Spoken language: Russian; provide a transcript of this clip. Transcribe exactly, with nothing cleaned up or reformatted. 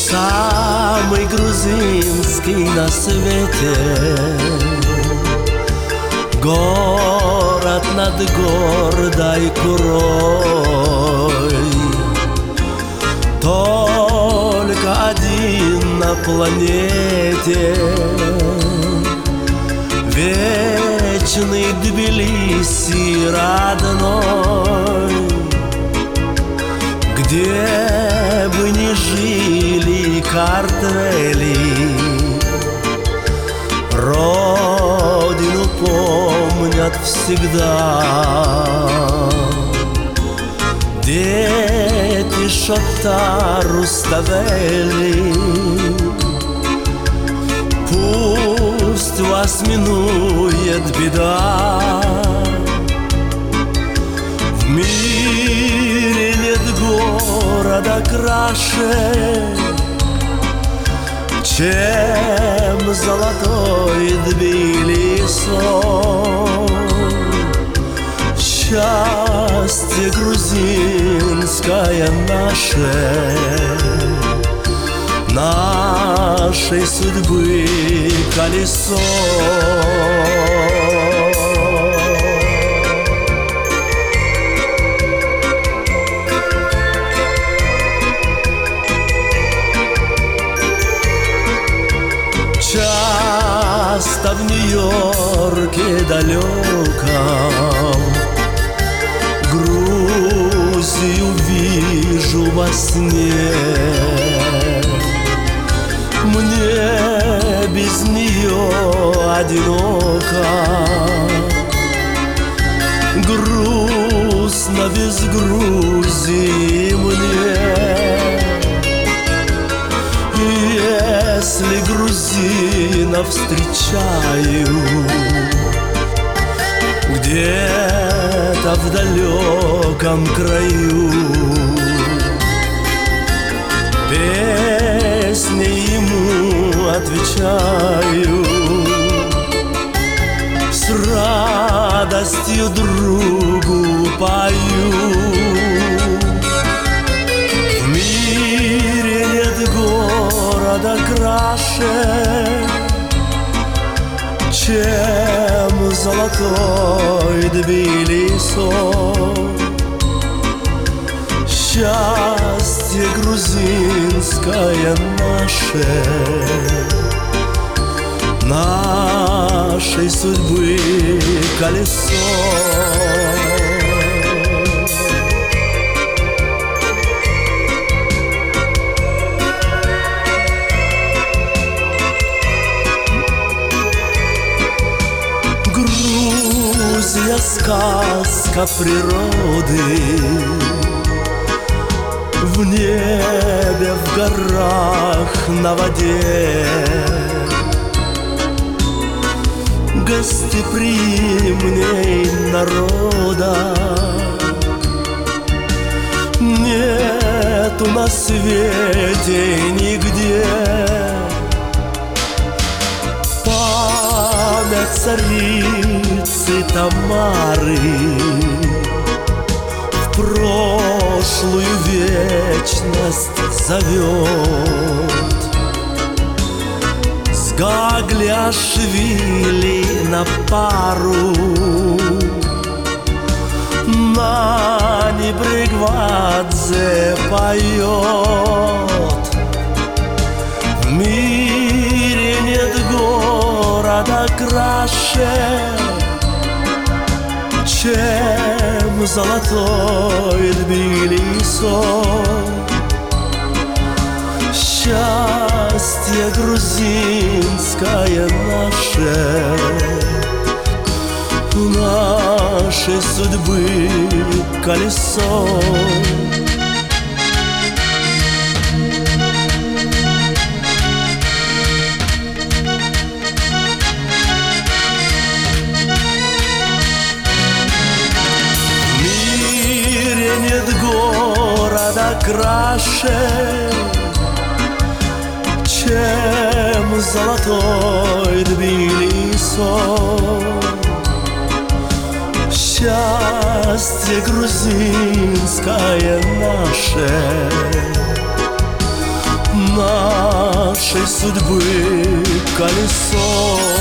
самый грузинский на свете, город над гордой Курой, только один на планете, вечный Тбилиси родной, где бы ни жили картели, родину помнят всегда. Дети Шота Руставели, пусть вас минует беда, в мире нет города краше, чем золотой Тбилиси. Счастье грузинское наше, нашей судьбы колесо. Часто в Нью-Йорке далеком Грузию вижу во сне. Мне без нее одиноко, грустно без Грузии мне. Если грузинов встречаю где-то в далеком краю, песней ему отвечаю, с радостью другу пою. В мире нет города краше, чем золотой Тбилиси. Счастье грузинское наше, нашей судьбы колесо. Грузия — сказка природы, в небе, в горах, на воде. Гостеприимней народа нету на свете нигде. Память царицы Тамары в прошлую вечность зовет. С Гаглиашвили на пару Нани Бригвадзе поет. В мире нет города краше, чем золотой Тбилиси. Счастье грузинское наше, нашей судьбы колесо. В мире нет города краше, чем золотой Тбилиси. Счастье грузинское наше, нашей судьбы колесо.